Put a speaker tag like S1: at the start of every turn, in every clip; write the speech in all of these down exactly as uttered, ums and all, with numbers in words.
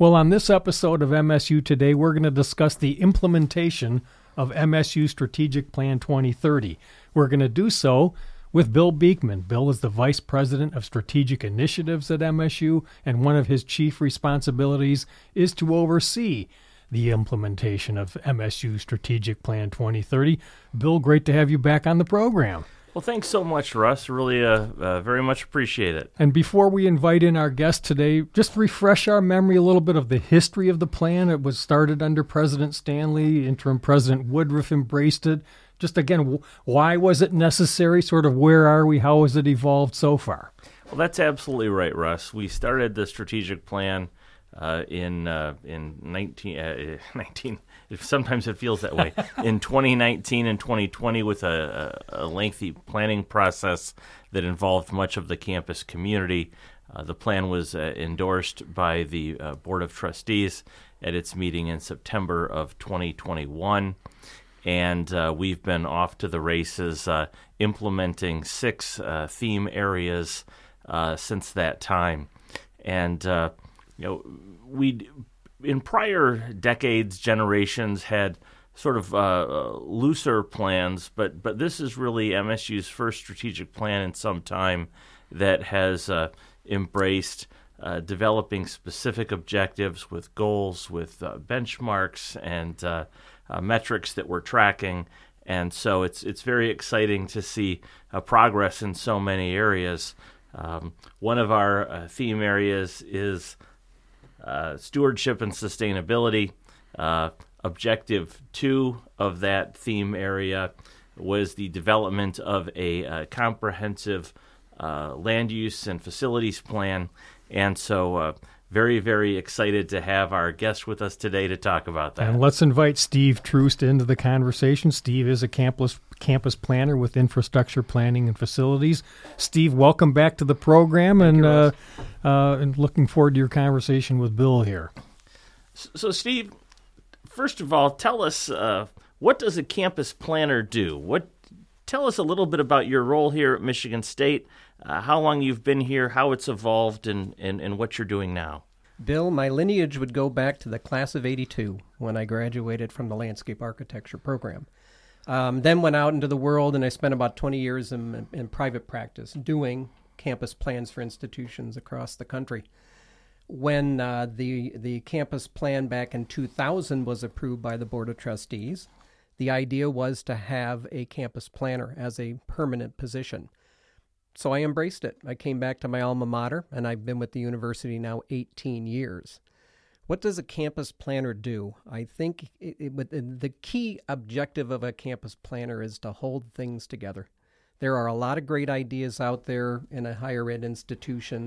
S1: Well, on this episode of M S U Today, we're going to discuss the implementation of M S U Strategic Plan twenty thirty. We're going to do so with Bill Beekman. Bill is the Vice President of Strategic Initiatives at M S U, and one of his chief responsibilities is to oversee the implementation of M S U Strategic Plan twenty thirty. Bill, great to have you back on the program.
S2: Well, thanks so much, Russ. Really uh, uh, very much appreciate it.
S1: And before we invite in our guest today, just refresh our memory a little bit of the history of the plan. It was started under President Stanley. Interim President Woodruff embraced it. Just again, why was it necessary? Sort of where are we? How has it evolved so far?
S2: Well, that's absolutely right, Russ. We started the strategic plan uh, in uh, in nineteen, uh, nineteen. Sometimes it feels that way. In twenty nineteen and twenty twenty, with a, a, a lengthy planning process that involved much of the campus community. Uh, the plan was uh, endorsed by the uh, Board of Trustees at its meeting in September of twenty twenty-one. And uh, we've been off to the races uh, implementing six uh, theme areas uh, since that time. And, uh, you know, we in prior decades, generations had sort of uh, looser plans, but, but this is really M S U's first strategic plan in some time that has uh, embraced uh, developing specific objectives with goals, with uh, benchmarks, and uh, Uh, metrics that we're tracking, and so it's it's very exciting to see uh, progress in so many areas. Um, one of our uh, theme areas is uh, stewardship and sustainability. Uh, objective two of that theme area was the development of a uh, comprehensive uh, land use and facilities plan, and so uh, Very, very excited to have our guest with us today to talk about that.
S1: And let's invite Steve Troost into the conversation. Steve is a campus campus planner with infrastructure planning and facilities. Steve, welcome back to the program,
S2: Thank
S1: and
S2: you,
S1: uh, uh, and looking forward to your conversation with Bill here.
S2: So, Steve, first of all, tell us uh, what does a campus planner do? What tell us a little bit about your role here at Michigan State. Uh, how long you've been here, how it's evolved, and, and, and what you're doing now.
S3: Bill, my lineage would go back to the class of eighty-two when I graduated from the landscape architecture program. Um, then went out into the world, and I spent about twenty years in, in private practice doing campus plans for institutions across the country. When uh, the, the campus plan back in two thousand was approved by the Board of Trustees, the idea was to have a campus planner as a permanent position. So I embraced it. I came back to my alma mater, and I've been with the university now eighteen years. What does a campus planner do? I think it, it, the key objective of a campus planner is to hold things together. There are a lot of great ideas out there in a higher ed institution.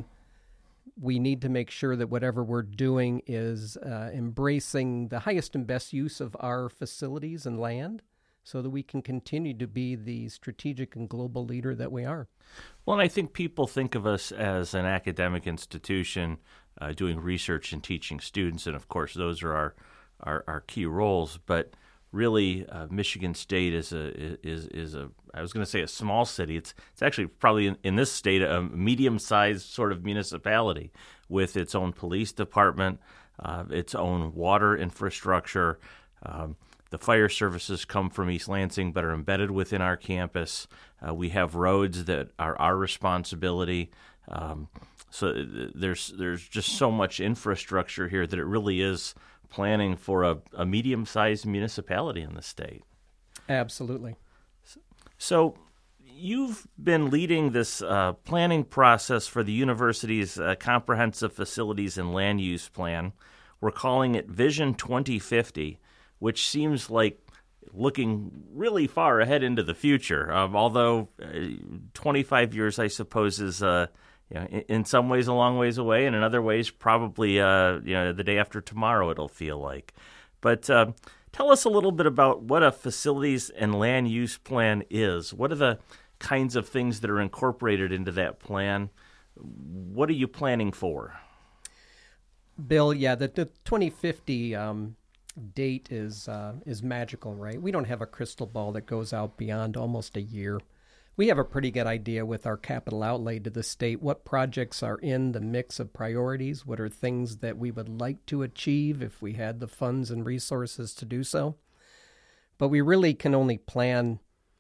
S3: We need to make sure that whatever we're doing is uh, embracing the highest and best use of our facilities and land, so that we can continue to be the strategic and global leader that we are.
S2: Well, and I think people think of us as an academic institution uh, doing research and teaching students, and of course those are our our, our key roles. But really, uh, Michigan State is a is is a I was going to say a small city. It's it's actually probably in, in this state a medium-sized sort of municipality with its own police department, uh, its own water infrastructure. Um, The fire services come from East Lansing but are embedded within our campus. Uh, we have roads that are our responsibility. Um, so there's there's just so much infrastructure here that it really is planning for a, a medium-sized municipality in the state.
S3: Absolutely.
S2: So, so you've been leading this uh, planning process for the university's uh, comprehensive facilities and land use plan. We're calling it Vision twenty fifty. Which seems like looking really far ahead into the future. Um, although uh, twenty-five years, I suppose, is uh, you know, in, in some ways a long ways away, and in other ways probably uh, you know the day after tomorrow it'll feel like. But uh, tell us a little bit about what a facilities and land use plan is. What are the kinds of things that are incorporated into that plan? What are you planning for?
S3: Bill, yeah, the, the twenty fifty um date is uh, is magical, right? We don't have a crystal ball that goes out beyond almost a year. We have a pretty good idea with our capital outlay to the state what projects are in the mix of priorities, what are things that we would like to achieve if we had the funds and resources to do so. But we really can only plan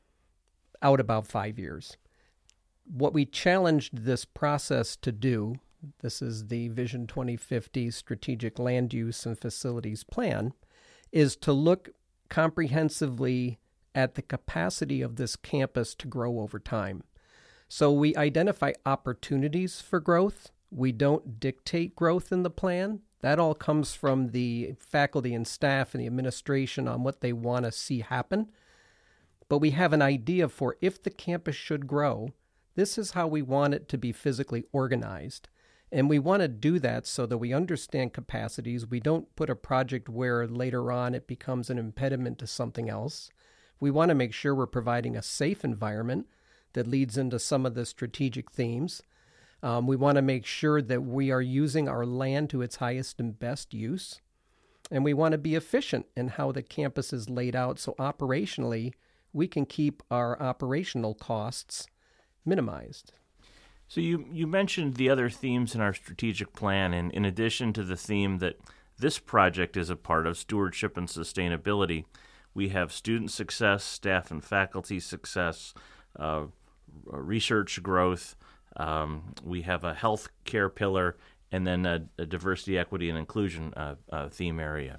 S3: out about five years. What we challenged this process to do, this is the Vision twenty fifty Strategic Land Use and Facilities Plan, is to look comprehensively at the capacity of this campus to grow over time. So we identify opportunities for growth. We don't dictate growth in the plan. That all comes from the faculty and staff and the administration on what they want to see happen. But we have an idea for if the campus should grow, this is how we want it to be physically organized. And we want to do that so that we understand capacities. We don't put a project where later on it becomes an impediment to something else. We want to make sure we're providing a safe environment that leads into some of the strategic themes. Um, we want to make sure that we are using our land to its highest and best use. And we want to be efficient in how the campus is laid out so operationally we can keep our operational costs minimized.
S2: So you, you mentioned the other themes in our strategic plan, and in addition to the theme that this project is a part of, stewardship and sustainability, we have student success, staff and faculty success, uh, research growth. Um, we have a health care pillar, and then a, a diversity, equity, and inclusion uh, uh, theme area.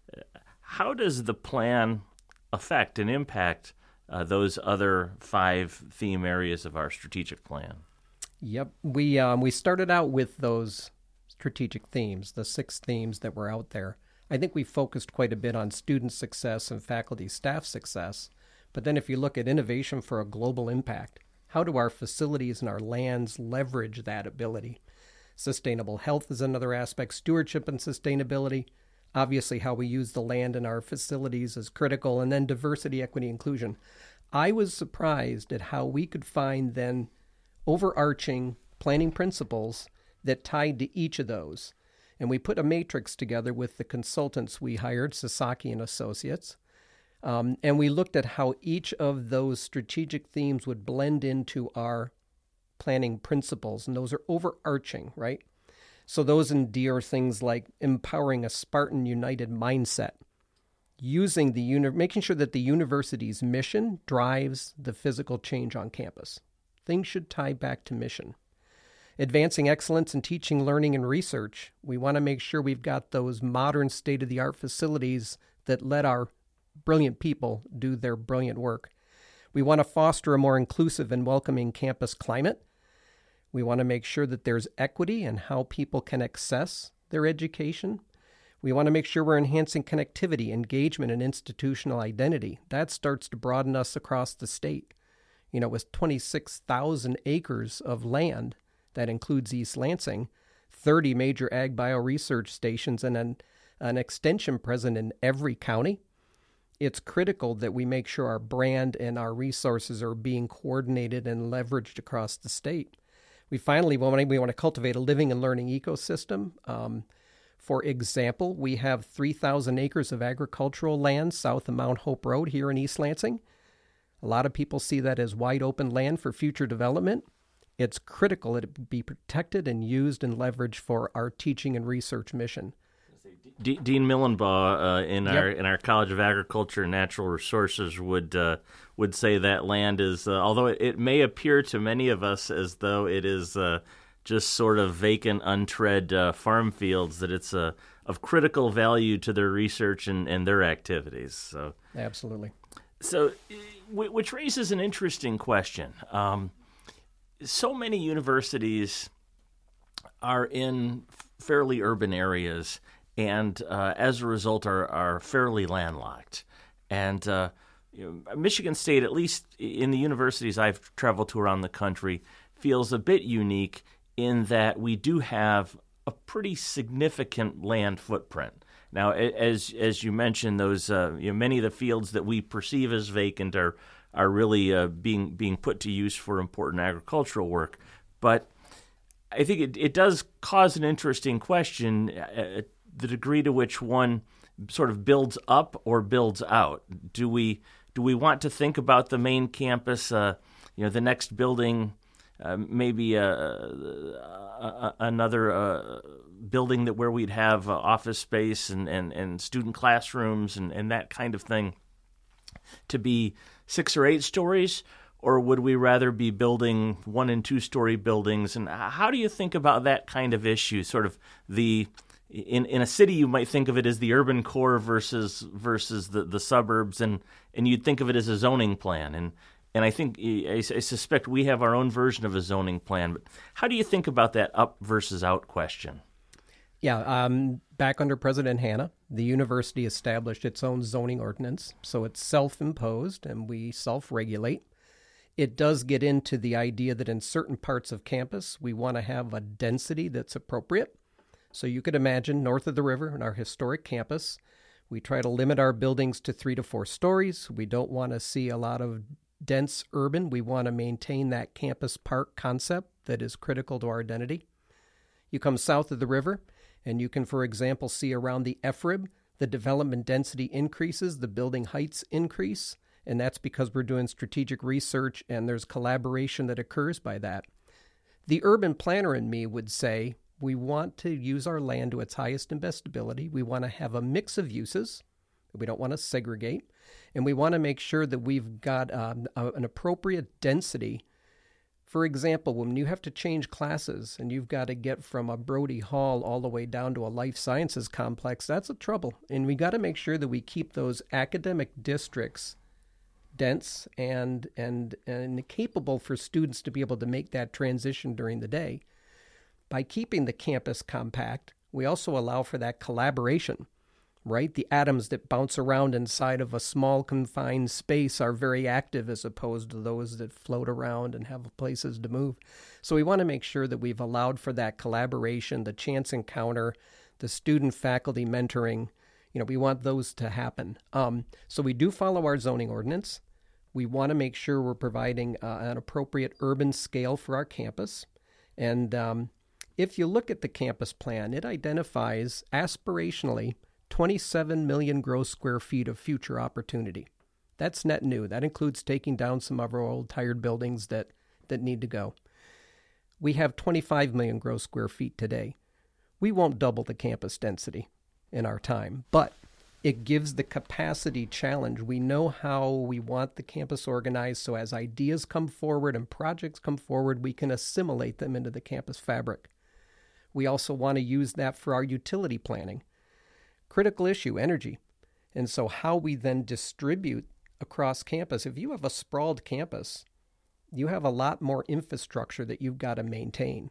S2: How does the plan affect and impact uh, those other five theme areas of our strategic plan?
S3: Yep. We, um, we started out with those strategic themes, the six themes that were out there. I think we focused quite a bit on student success and faculty staff success. But then if you look at innovation for a global impact, how do our facilities and our lands leverage that ability? Sustainable health is another aspect. Stewardship and sustainability, obviously how we use the land in our facilities is critical. And then diversity, equity, inclusion. I was surprised at how we could find then overarching planning principles that tied to each of those. And we put a matrix together with the consultants we hired, Sasaki and Associates. Um, and we looked at how each of those strategic themes would blend into our planning principles. And those are overarching, right? So those endear things like empowering a Spartan United mindset, using the uni- making sure that the university's mission drives the physical change on campus. Things should tie back to mission. Advancing excellence in teaching, learning, and research. We want to make sure we've got those modern state-of-the-art facilities that let our brilliant people do their brilliant work. We want to foster a more inclusive and welcoming campus climate. We want to make sure that there's equity in how people can access their education. We want to make sure we're enhancing connectivity, engagement, and institutional identity. That starts to broaden us across the state. You know, with twenty-six thousand acres of land, that includes East Lansing, thirty major ag bio research stations, and an, an extension present in every county. It's critical that we make sure our brand and our resources are being coordinated and leveraged across the state. We finally want to, we want to cultivate a living and learning ecosystem. Um, for example, we have three thousand acres of agricultural land south of Mount Hope Road here in East Lansing. A lot of people see that as wide open land for future development. It's critical that it be protected and used and leveraged for our teaching and research mission.
S2: D- Dean Millenbaugh uh, in
S3: Yep.
S2: our in our College of Agriculture and Natural Resources would uh, would say that land is, uh, although it, it may appear to many of us as though it is uh, just sort of vacant, untread uh, farm fields, that it's uh, of critical value to their research and, and their activities. So
S3: Absolutely.
S2: So, which raises an interesting question. Um, so many universities are in fairly urban areas, and uh, as a result are, are fairly landlocked. And uh, you know, Michigan State, at least in the universities I've traveled to around the country, feels a bit unique in that we do have a pretty significant land footprint. Now, as as you mentioned, those uh, you know, many of the fields that we perceive as vacant are are really uh, being being put to use for important agricultural work. But I think it, it does cause an interesting question: uh, the degree to which one sort of builds up or builds out. Do we do we want to think about the main campus uh, you know, the next building, uh, maybe a, a, a, another uh, building that where we'd have uh, office space and, and, and student classrooms and, and that kind of thing to be six or eight stories? Or would we rather be building one and two story buildings? And how do you think about that kind of issue? Sort of the in in a city, you might think of it as the urban core versus versus the, the suburbs, and, and you'd think of it as a zoning plan. And and I think I, I suspect we have our own version of a zoning plan. But how do you think about that up versus out question?
S3: Yeah, um, back under President Hanna, the university established its own zoning ordinance, so it's self-imposed and we self-regulate. It does get into the idea that in certain parts of campus, we want to have a density that's appropriate. So you could imagine north of the river in our historic campus, we try to limit our buildings to three to four stories. We don't want to see a lot of dense urban. We want to maintain that campus park concept that is critical to our identity. You come south of the river, and you can, for example, see around the F R I B, the development density increases, the building heights increase. And that's because we're doing strategic research and there's collaboration that occurs by that. The urban planner in me would say we want to use our land to its highest and best ability. We want to have a mix of uses. We don't want to segregate. And we want to make sure that we've got um, a, an appropriate density. For example, when you have to change classes and you've got to get from a Brody Hall all the way down to a life sciences complex, that's a trouble. And we got to make sure that we keep those academic districts dense and and and capable for students to be able to make that transition during the day. By keeping the campus compact, we also allow for that collaboration, right? The atoms that bounce around inside of a small confined space are very active as opposed to those that float around and have places to move. So we want to make sure that we've allowed for that collaboration, the chance encounter, the student-faculty mentoring. You know, we want those to happen. Um, so we do follow our zoning ordinance. We want to make sure we're providing uh, an appropriate urban scale for our campus. And um, if you look at the campus plan, it identifies aspirationally twenty-seven million gross square feet of future opportunity. That's net new. That includes taking down some of our old tired buildings that, that need to go. We have twenty-five million gross square feet today. We won't double the campus density in our time, but it gives the capacity challenge. We know how we want the campus organized, so as ideas come forward and projects come forward, we can assimilate them into the campus fabric. We also want to use that for our utility planning. Critical issue, energy. And so how we then distribute across campus. If you have a sprawled campus, you have a lot more infrastructure that you've got to maintain.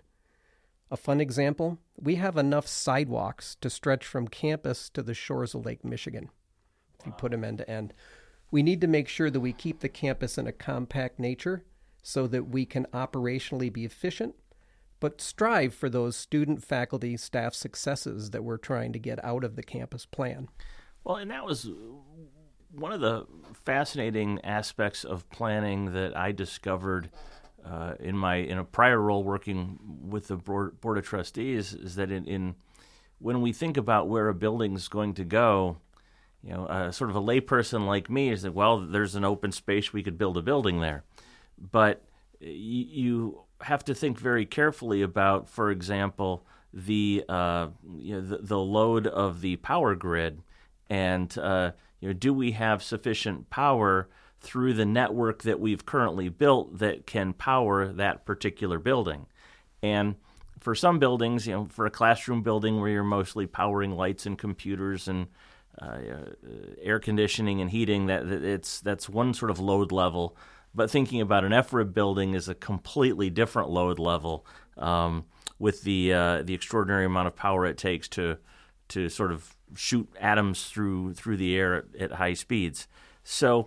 S3: A fun example, we have enough sidewalks to stretch from campus to the shores of Lake Michigan, if you put them end to end. We need to make sure that we keep the campus in a compact nature so that we can operationally be efficient, but strive for those student, faculty, staff successes that we're trying to get out of the campus plan.
S2: Well, and that was one of the fascinating aspects of planning that I discovered Uh, in my in a prior role working with the board, board of trustees, is that in, in when we think about where a building's going to go, you know, uh, sort of a layperson like me is that, well, there's an open space, we could build a building there. But y- you have to think very carefully about, for example, the uh, you know the, the load of the power grid, and uh, you know, do we have sufficient power through the network that we've currently built that can power that particular building. And for some buildings, you know, for a classroom building where you're mostly powering lights and computers and uh, uh, air conditioning and heating, that, that it's that's one sort of load level. But thinking about an F R I B building is a completely different load level um, with the uh, the extraordinary amount of power it takes to to sort of shoot atoms through through the air at, at high speeds. So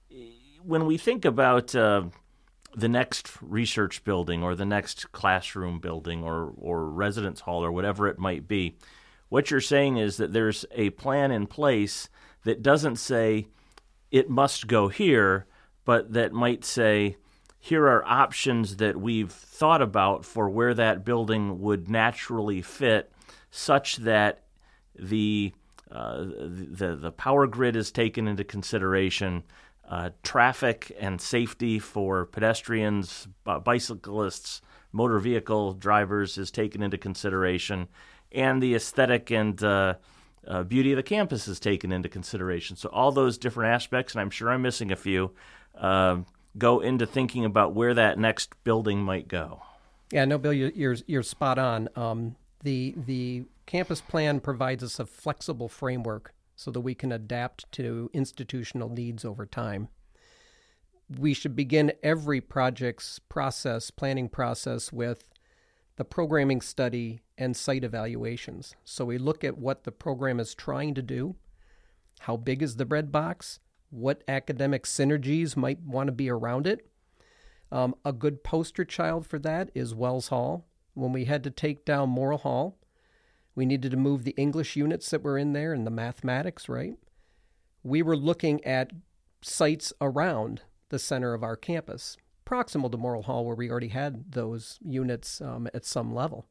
S2: when we think about uh, the next research building or the next classroom building or, or residence hall or whatever it might be, what you're saying is that there's a plan in place that doesn't say it must go here, but that might say here are options that we've thought about for where that building would naturally fit, such that the uh, the the power grid is taken into consideration. uh, traffic and safety for pedestrians, b- bicyclists, motor vehicle drivers is taken into consideration, and the aesthetic and uh, uh, beauty of the campus is taken into consideration. So all those different aspects, and I'm sure I'm missing a few, uh, go into thinking about where that next building might go.
S3: Yeah, no, Bill, you- you're you're spot on. Um, the the campus plan provides us a flexible framework so that we can adapt to institutional needs over time. We should begin every project's process, planning process, with the programming study and site evaluations. So we look at what the program is trying to do, how big is the bread box, what academic synergies might want to be around it. Um, a good poster child for that is Wells Hall. When we had to take down Morrill Hall, we needed to move the English units that were in there and the mathematics, right? We were looking at sites around the center of our campus, proximal to Morrill Hall, where we already had those units um, at some level.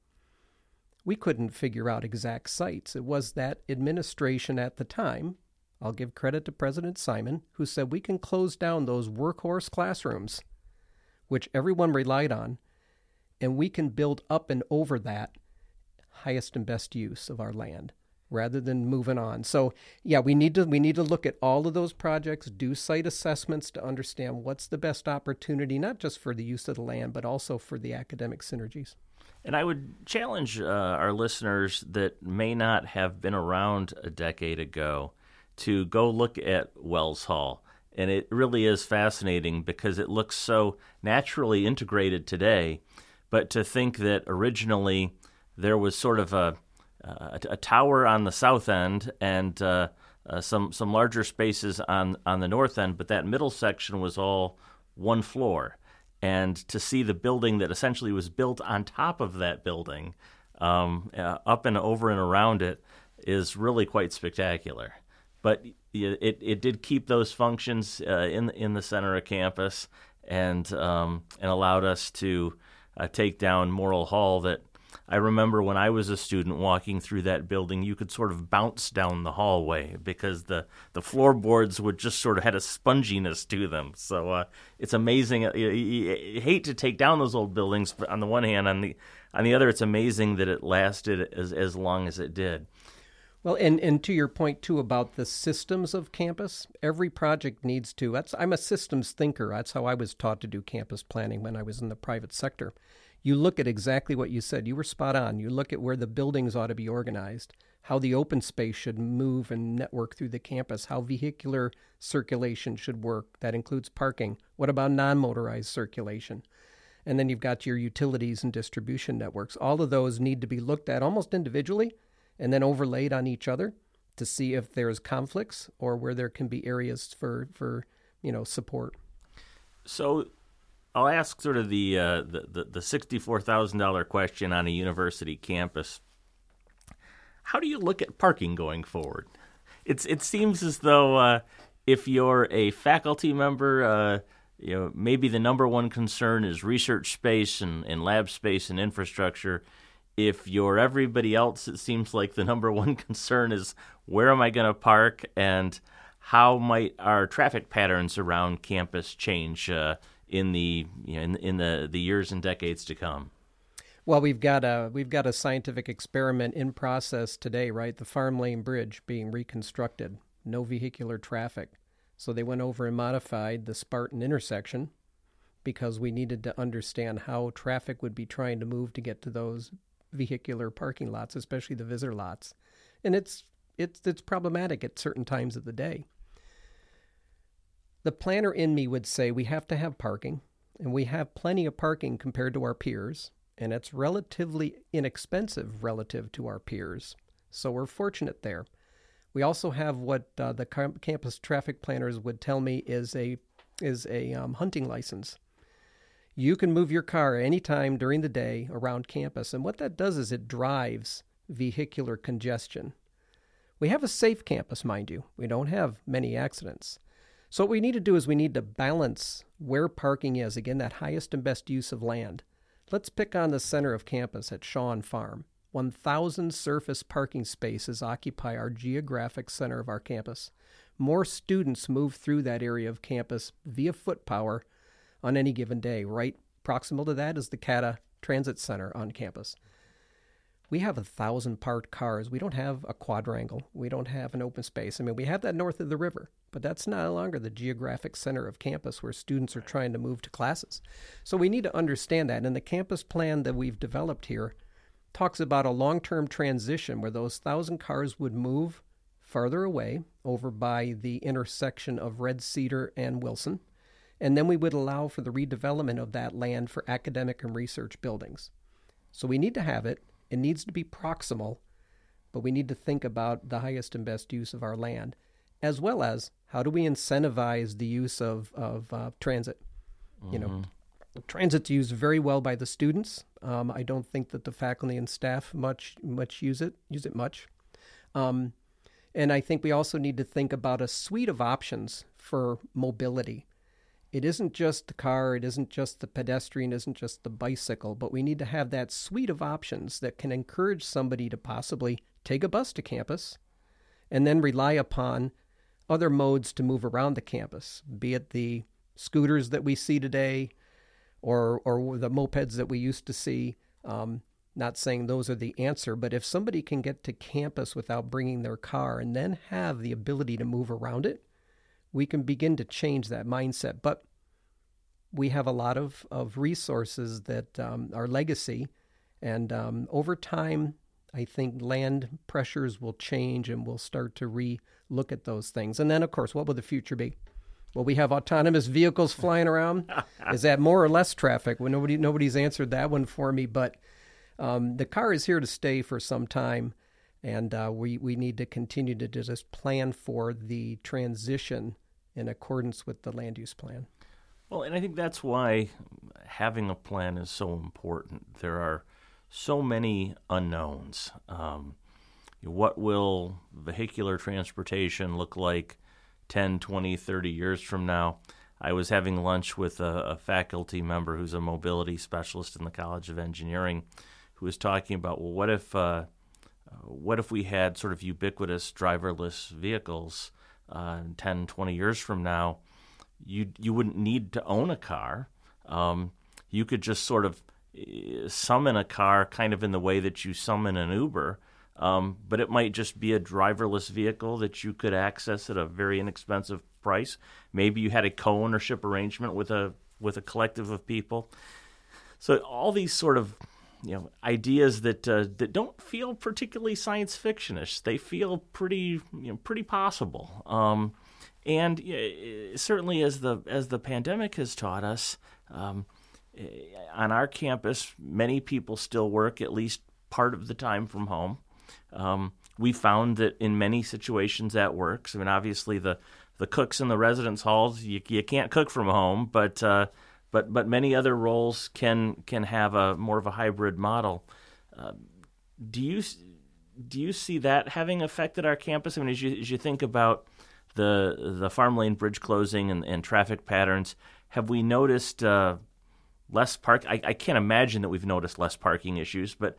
S3: We couldn't figure out exact sites. It was that administration at the time, I'll give credit to President Simon, who said we can close down those workhorse classrooms, which everyone relied on, and we can build up and over that highest and best use of our land rather than moving on. So yeah, we need to we need to look at all of those projects, do site assessments to understand what's the best opportunity, not just for the use of the land, but also for the academic synergies.
S2: And I would challenge uh, our listeners that may not have been around a decade ago to go look at Wells Hall. And it really is fascinating because it looks so naturally integrated today. But to think that originally there was sort of a, a, a tower on the south end and uh, uh, some some larger spaces on, on the north end, but that middle section was all one floor. And to see the building that essentially was built on top of that building, um, uh, up and over and around it, is really quite spectacular. But it it did keep those functions uh, in in the center of campus, and um, and allowed us to uh, take down Morrill Hall. That I remember when I was a student walking through that building, you could sort of bounce down the hallway because the, the floorboards would just sort of had a sponginess to them. So uh, it's amazing. You, you, you hate to take down those old buildings, but on the one hand, on the on the other, it's amazing that it lasted as as long as it did.
S3: Well, and, and to your point, too, about the systems of campus, every project needs to, that's, I'm a systems thinker. That's how I was taught to do campus planning when I was in the private sector. You look at exactly what you said. You were spot on. You look at where the buildings ought to be organized, how the open space should move and network through the campus, how vehicular circulation should work. That includes parking. What about non-motorized circulation? And then you've got your utilities and distribution networks. All of those need to be looked at almost individually and then overlaid on each other to see if there's conflicts or where there can be areas for, for you know, support.
S2: So I'll ask sort of the uh, the, the sixty-four thousand dollars question on a university campus. How do you look at parking going forward? It's It seems as though uh, if you're a faculty member, uh, you know, maybe the number one concern is research space and, and lab space and infrastructure. If you're everybody else, it seems like the number one concern is where am I going to park and how might our traffic patterns around campus change uh, in the you know, in, in the, the years and decades to come.
S3: Well, we've got a we've got a scientific experiment in process today, right? The Farm Lane Bridge being reconstructed, no vehicular traffic. So they went over and modified the Spartan intersection because we needed to understand how traffic would be trying to move to get to those vehicular parking lots, especially the visitor lots. And it's it's it's problematic at certain times of the day. The planner in me would say we have to have parking, and we have plenty of parking compared to our peers, and it's relatively inexpensive relative to our peers. So we're fortunate there. We also have what uh, the campus traffic planners would tell me is a is a um, hunting license. You can move your car anytime during the day around campus, and what that does is it drives vehicular congestion. We have a safe campus, mind you. We don't have many accidents. So what we need to do is we need to balance where parking is, again, that highest and best use of land. Let's pick on the center of campus at Shawn Farm. one thousand surface parking spaces occupy our geographic center of our campus. More students move through that area of campus via foot power on any given day. Right proximal to that is the CATA Transit Center on campus. We have a thousand parked cars. We don't have a quadrangle. We don't have an open space. I mean, we have that north of the river, but that's no longer the geographic center of campus where students are trying to move to classes. So we need to understand that. And the campus plan that we've developed here talks about a long-term transition where those thousand cars would move farther away over by the intersection of Red Cedar and Wilson. And then we would allow for the redevelopment of that land for academic and research buildings. So we need to have it. It needs to be proximal, but we need to think about the highest and best use of our land, as well as how do we incentivize the use of, of uh, transit. Mm-hmm. You know, transit's used very well by the students. Um, I don't think that the faculty and staff much much use it, use it much. Um, and I think we also need to think about a suite of options for mobility. It isn't just the car, it isn't just the pedestrian, it isn't just the bicycle, but we need to have that suite of options that can encourage somebody to possibly take a bus to campus and then rely upon other modes to move around the campus, be it the scooters that we see today or or the mopeds that we used to see. Um, not saying those are the answer, but if somebody can get to campus without bringing their car and then have the ability to move around it, we can begin to change that mindset. But we have a lot of, of resources that um, are legacy. And um, over time, I think land pressures will change and we'll start to re-look at those things. And then, of course, what will the future be? Will we have autonomous vehicles flying around? Is that more or less traffic? Well, nobody, nobody's answered that one for me. But um, the car is here to stay for some time. And uh, we, we need to continue to just plan for the transition in accordance with the land use plan.
S2: Well, and I think that's why having a plan is so important. There are so many unknowns. Um, what will vehicular transportation look like ten, twenty, thirty years from now? I was having lunch with a, a faculty member who's a mobility specialist in the College of Engineering who was talking about, well, what if, uh, what if we had sort of ubiquitous driverless vehicles Uh, ten, twenty years from now? You you wouldn't need to own a car. Um, you could just sort of uh, summon a car kind of in the way that you summon an Uber, um, but it might just be a driverless vehicle that you could access at a very inexpensive price. Maybe you had a co-ownership arrangement with a with a collective of people. So all these sort of you know ideas that uh, that don't feel particularly science fictionish. They feel pretty you know pretty possible. Um, and uh, certainly as the as the pandemic has taught us, um, on our campus, many people still work at least part of the time from home. Um, we found that in many situations that works. I mean, obviously the the cooks in the residence halls, you you can't cook from home, but uh, But but many other roles can can have a more of a hybrid model. Uh, do you do you see that having affected our campus? I mean, as you as you think about the the Farm Lane Bridge closing and, and traffic patterns, have we noticed uh, less park? I, I can't imagine that we've noticed less parking issues, but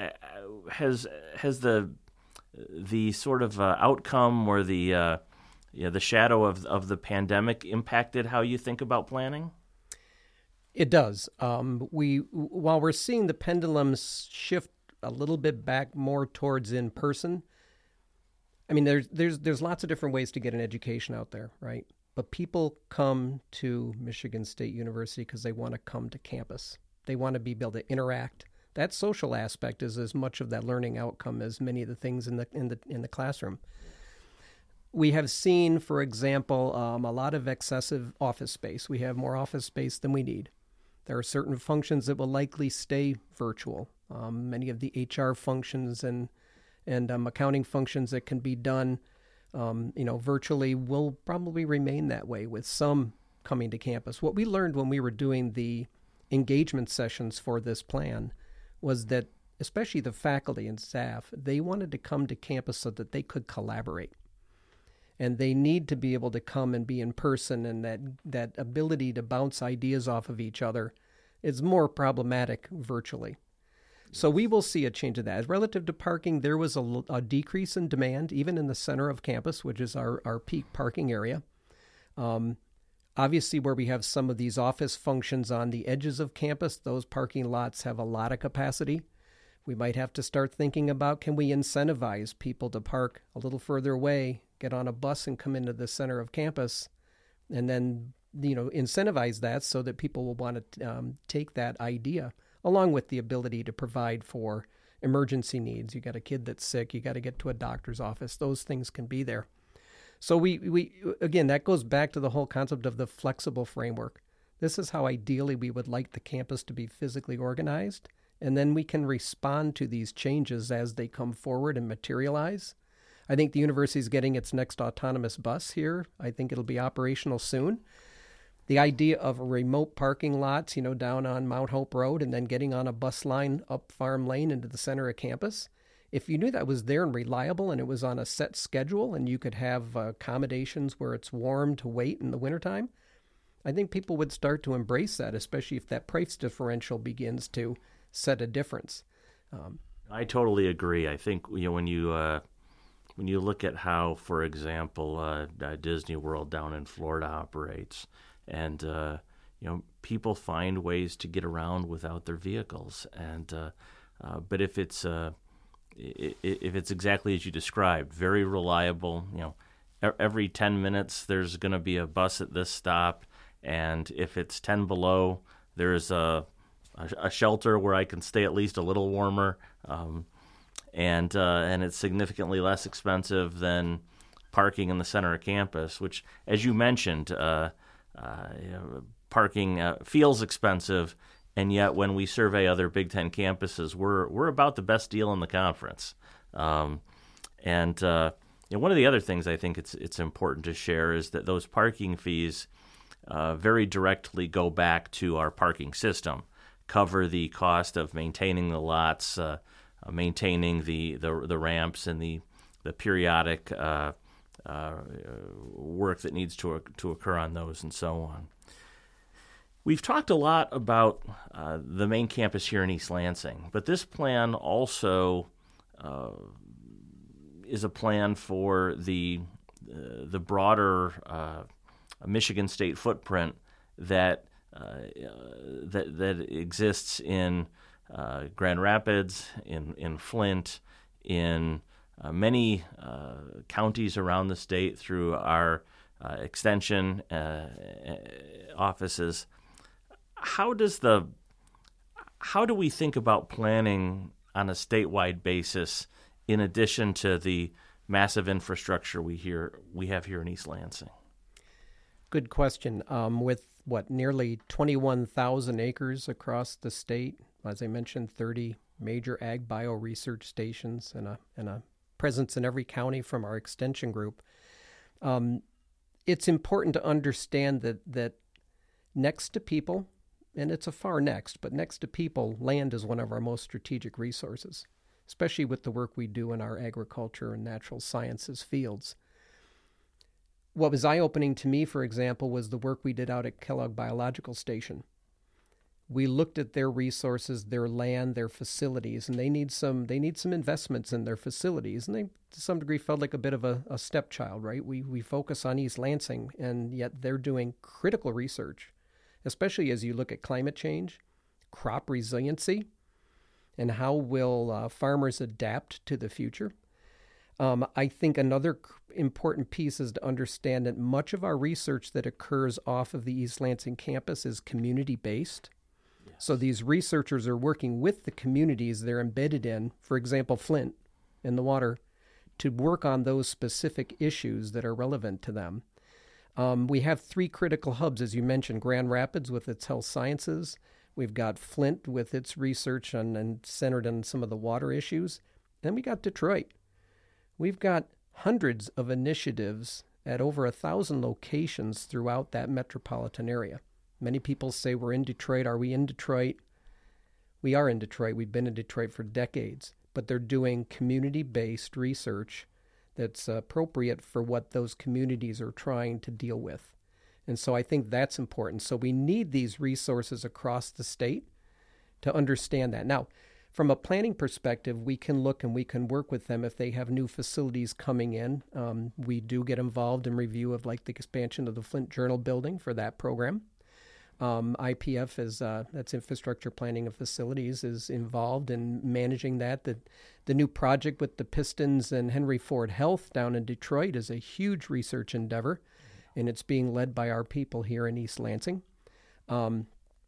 S2: has has the the sort of uh, outcome or the uh, you know, the shadow of of the pandemic impacted how you think about planning?
S3: It does. Um, we while we're seeing the pendulums shift a little bit back more towards in person. I mean, there's there's there's lots of different ways to get an education out there, right? But people come to Michigan State University because they want to come to campus. They want to be able to interact. That social aspect is as much of that learning outcome as many of the things in the in the in the classroom. We have seen, for example, um, a lot of excessive office space. We have more office space than we need. There are certain functions that will likely stay virtual. Um, many of the H R functions and and um, accounting functions that can be done, um, you know, virtually will probably remain that way, with some coming to campus. What we learned when we were doing the engagement sessions for this plan was that, especially the faculty and staff, they wanted to come to campus so that they could collaborate. And they need to be able to come and be in person, and that, that ability to bounce ideas off of each other is more problematic virtually. So we will see a change of that. Relative to parking, there was a, a decrease in demand, even in the center of campus, which is our, our peak parking area. Um, obviously, where we have some of these office functions on the edges of campus, those parking lots have a lot of capacity. We might have to start thinking about, can we incentivize people to park a little further away, get on a bus and come into the center of campus, and then, you know, incentivize that so that people will want to um, take that idea, along with the ability to provide for emergency needs. You got a kid that's sick, you got to get to a doctor's office. Those things can be there. So we, we again, that goes back to the whole concept of the flexible framework. This is how ideally we would like the campus to be physically organized, and then we can respond to these changes as they come forward and materialize. I think the university is getting its next autonomous bus here. I think it'll be operational soon. The idea of remote parking lots, you know, down on Mount Hope Road and then getting on a bus line up Farm Lane into the center of campus. If you knew that was there and reliable and it was on a set schedule and you could have uh, accommodations where it's warm to wait in the wintertime, I think people would start to embrace that, especially if that price differential begins to set a difference. Um,
S2: I totally agree. I think, you know, when you uh, when you look at how, for example, uh, uh, Disney World down in Florida operates, and uh, you know, people find ways to get around without their vehicles. And uh, uh, but if it's uh, if it's exactly as you described, very reliable. You know, every ten minutes there's going to be a bus at this stop, and if it's ten below, there's a a shelter where I can stay at least a little warmer, um, and uh, and it's significantly less expensive than parking in the center of campus, which, as you mentioned, uh, uh, you know, parking uh, feels expensive, and yet when we survey other Big Ten campuses, we're we're about the best deal in the conference. Um, and uh, you know, one of the other things I think it's it's important to share is that those parking fees uh, very directly go back to our parking system, cover the cost of maintaining the lots, uh, uh, maintaining the, the the ramps, and the the periodic uh, uh, work that needs to to occur on those, and so on. We've talked a lot about uh, the main campus here in East Lansing, but this plan also uh, is a plan for the uh, the broader uh, Michigan State footprint that uh, that that exists in uh, Grand Rapids, in in Flint, in uh, many uh, counties around the state through our uh, extension uh, offices. How does the how do we think about planning on a statewide basis in addition to the massive infrastructure we hear we have here in East Lansing?
S3: Good question. Um, with what nearly twenty-one thousand acres across the state, as I mentioned, thirty major ag bio research stations and a and a presence in every county from our extension group. Um, it's important to understand that that next to people, and it's a far next, but next to people, land is one of our most strategic resources, especially with the work we do in our agriculture and natural sciences fields. What was eye-opening to me, for example, was the work we did out at Kellogg Biological Station. We looked at their resources, their land, their facilities, and they need some they need some investments in their facilities. And they, to some degree, felt like a bit of a, a stepchild, right? We we focus on East Lansing, and yet they're doing critical research, especially as you look at climate change, crop resiliency, and how will uh, farmers adapt to the future. Um, I think another important piece is to understand that much of our research that occurs off of the East Lansing campus is community-based. Yes. So these researchers are working with the communities they're embedded in, for example, Flint and the water, to work on those specific issues that are relevant to them. Um, we have three critical hubs, as you mentioned, Grand Rapids with its health sciences. We've got Flint with its research on, and centered on some of the water issues. Then we got Detroit. We've got hundreds of initiatives at over a thousand locations throughout that metropolitan area. Many people say we're in Detroit. Are we in Detroit? We are in Detroit. We've been in Detroit for decades, but they're doing community-based research that's appropriate for what those communities are trying to deal with. And so I think that's important. So we need these resources across the state to understand that. Now, From a planning perspective, we can look and we can work with them if they have new facilities coming in. Um, we do get involved in review of like the expansion of the Flint Journal building for that program. Um, I P F is uh, that's infrastructure planning of facilities is involved in managing that. The the new project with the Pistons and Henry Ford Health down in Detroit is a huge research endeavor, and it's being led by our people here in East Lansing. Um,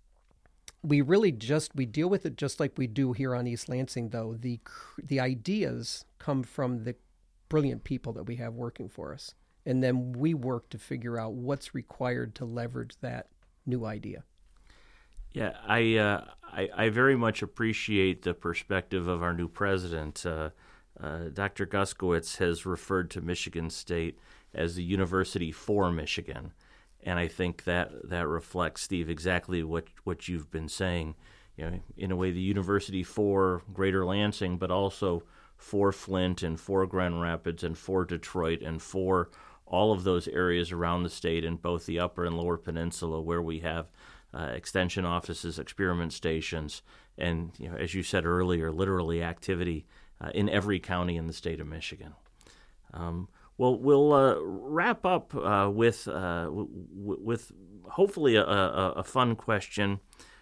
S3: we really just we deal with it just like we do here on East Lansing, though. The the ideas come from the brilliant people that we have working for us, and then we work to figure out what's required to leverage that new idea.
S2: Yeah, I, uh, I I very much appreciate the perspective of our new president. Uh, uh, Doctor Guskowitz has referred to Michigan State as the university for Michigan, and I think that that reflects, Steve, exactly what, what you've been saying. You know, in a way, the university for Greater Lansing, but also for Flint and for Grand Rapids and for Detroit and for all of those areas around the state in both the Upper and Lower Peninsula where we have uh, extension offices, experiment stations, and, you know, as you said earlier, literally activity uh, in every county in the state of Michigan. Um, well, we'll uh, wrap up uh, with uh, w- with hopefully a, a, a fun question.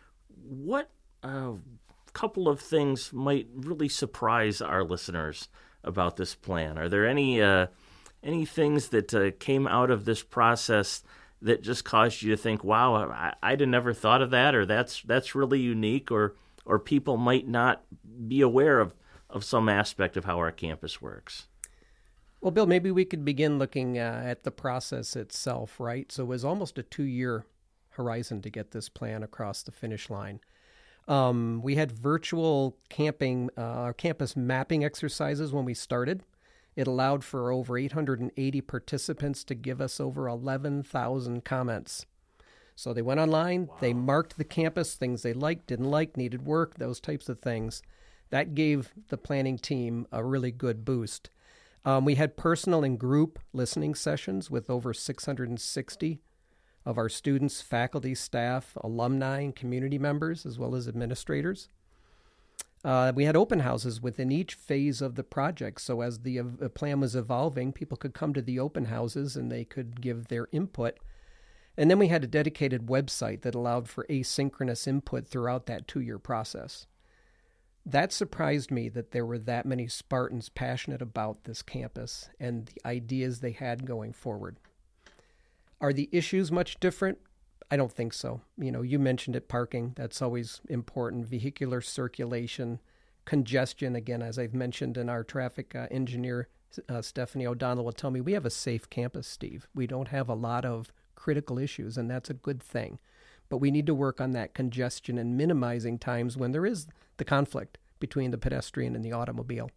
S2: What uh, couple of things might really surprise our listeners about this plan? Are there any uh, Any things that uh, came out of this process that just caused you to think, "Wow, I, I'd have never thought of that," or "That's that's really unique," or or people might not be aware of, of some aspect of how our campus works?
S3: Well, Bill, maybe we could begin looking uh, at the process itself, right? So it was almost a two-year horizon to get this plan across the finish line. Um, we had virtual camping, uh, campus mapping exercises when we started. It allowed for over eight hundred eighty participants to give us over eleven thousand comments. So they went online, wow. They marked the campus, things they liked, didn't like, needed work, those types of things. That gave the planning team a really good boost. Um, we had personal and group listening sessions with over six hundred sixty of our students, faculty, staff, alumni, and community members, as well as administrators. Uh, we had open houses within each phase of the project. So as the uh, plan was evolving, people could come to the open houses and they could give their input. And then we had a dedicated website that allowed for asynchronous input throughout that two-year process. That surprised me that there were that many Spartans passionate about this campus and the ideas they had going forward. Are the issues much different? I don't think so. You know, you mentioned it, parking. That's always important. Vehicular circulation, congestion. Again, as I've mentioned, and our traffic uh, engineer, uh, Stephanie O'Donnell, will tell me we have a safe campus, Steve. We don't have a lot of critical issues, and that's a good thing. But we need to work on that congestion and minimizing times when there is the conflict between the pedestrian and the automobile.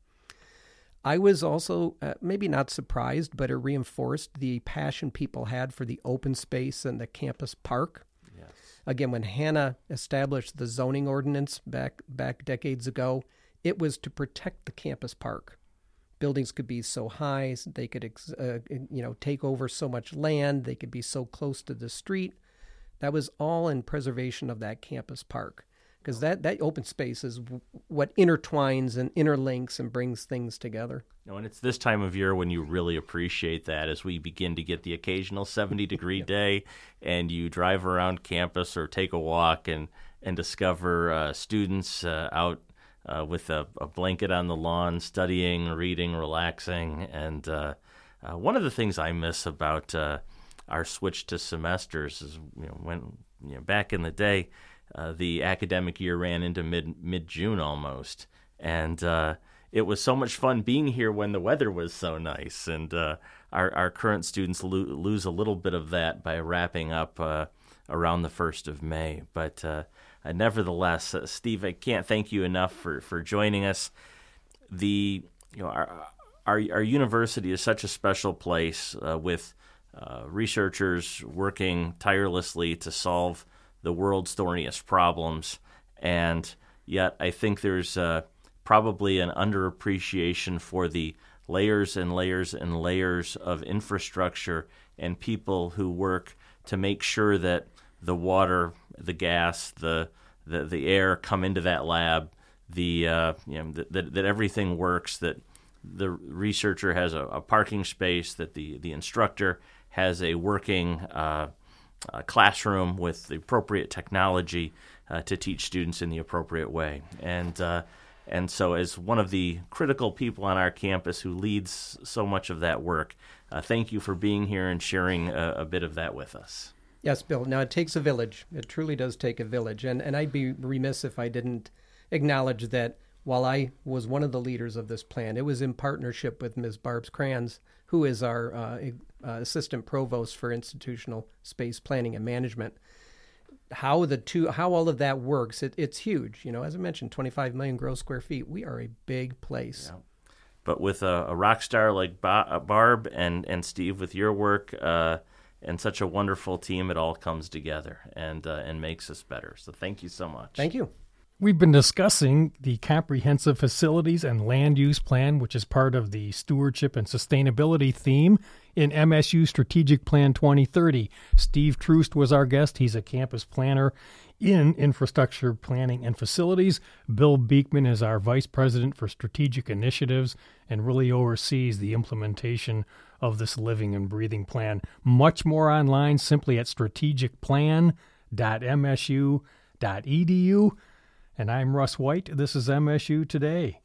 S3: I was also uh, maybe not surprised, but it reinforced the passion people had for the open space and the campus park.
S2: Yes.
S3: Again, when Hannah established the zoning ordinance back back decades ago, it was to protect the campus park. Buildings could be so high, they could uh, you know take over so much land, they could be so close to the street. That was all in preservation of that campus park. Because that, that open space is w- what intertwines and interlinks and brings things together.
S2: You know, and it's this time of year when you really appreciate that as we begin to get the occasional seventy-degree day and you drive around campus or take a walk and, and discover uh, students uh, out uh, with a, a blanket on the lawn, studying, reading, relaxing. And uh, uh, one of the things I miss about uh, our switch to semesters is, you know, when you know, back in the day, Uh, the academic year ran into mid mid June almost, and uh, it was so much fun being here when the weather was so nice. And uh, our our current students lo- lose a little bit of that by wrapping up uh, around the first of May. But uh, uh, nevertheless, uh, Steve, I can't thank you enough for, for joining us. The you know our our our university is such a special place uh, with uh, researchers working tirelessly to solve the world's thorniest problems, and yet I think there's uh, probably an underappreciation for the layers and layers and layers of infrastructure and people who work to make sure that the water, the gas, the the, the air come into that lab, the uh, you know that, that that everything works, that the researcher has a, a parking space, that the the instructor has a working uh, uh, classroom with the appropriate technology uh, to teach students in the appropriate way. And uh, and so as one of the critical people on our campus who leads so much of that work, uh, thank you for being here and sharing a, a bit of that with us.
S3: Yes, Bill. Now, it takes a village. It truly does take a village. And, and I'd be remiss if I didn't acknowledge that while I was one of the leaders of this plan, it was in partnership with Miz Barb's Kranz, who is our uh, uh, Assistant Provost for Institutional Space Planning and Management. How the two, how all of that works, it, it's huge. You know, as I mentioned, twenty-five million gross square feet. We are a big place.
S2: Yeah. But with a, a rock star like ba- Barb and, and Steve, with your work uh, and such a wonderful team, it all comes together and uh, and makes us better. So thank you so much.
S3: Thank you.
S1: We've been discussing the Comprehensive Facilities and Land Use Plan, which is part of the Stewardship and Sustainability theme in M S U Strategic Plan twenty thirty. Steve Troost was our guest. He's a campus planner in Infrastructure Planning and Facilities. Bill Beekman is our Vice President for Strategic Initiatives and really oversees the implementation of this living and breathing plan. Much more online simply at strategic plan dot m s u dot e d u. And I'm Russ White. This is M S U Today.